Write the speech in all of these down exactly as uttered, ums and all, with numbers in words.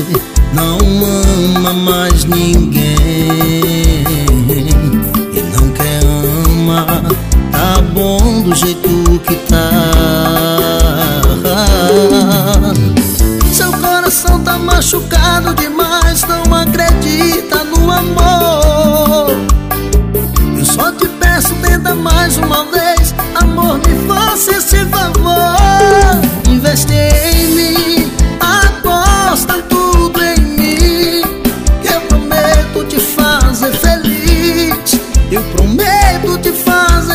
não ama mais ninguém e não quer amar, tá bom do jeito que tá. Seu coração tá machucado demais, não acredita no amor. Eu só te peço, tenta mais uma vez, amor, me faça esse favor. Investe em mim, aposta tudo em mim, que eu prometo te fazer feliz. Eu prometo te fazer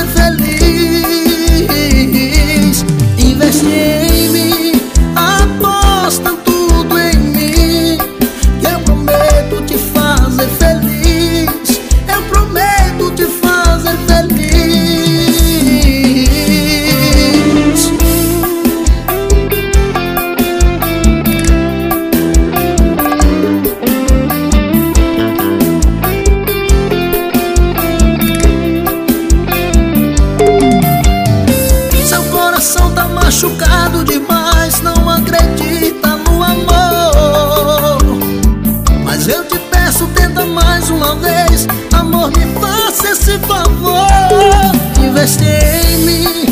feliz. Investe em mim, aposta tudo em mim, que eu prometo te fazer feliz. Eu prometo te fazer feliz. Seu coração tá machucado demais, não acredita no amor. Mas eu te peço, tenta mais uma vez, amor, me faça esse favor. Investe em mim,